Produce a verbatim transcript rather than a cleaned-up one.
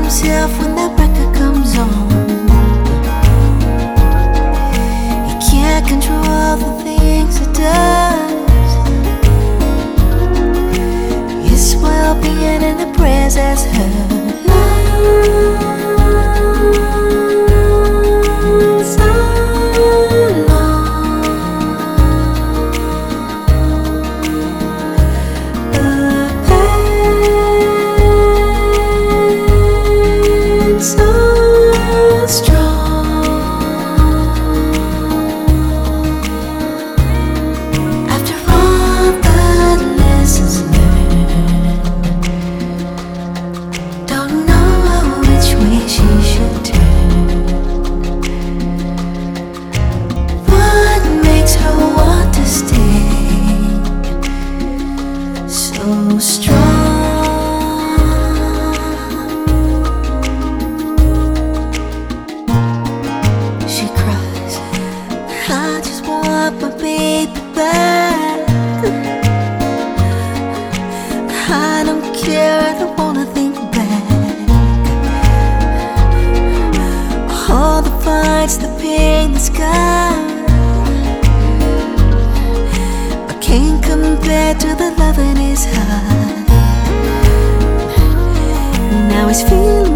himself when that record comes on. He can't control the things he does. His well-being in the prayers as her so strong. She cries, I just want my baby back. I don't care, I don't wanna think back. All the fights, the pain, the scars can't compare to the love in his heart. Now he's feeling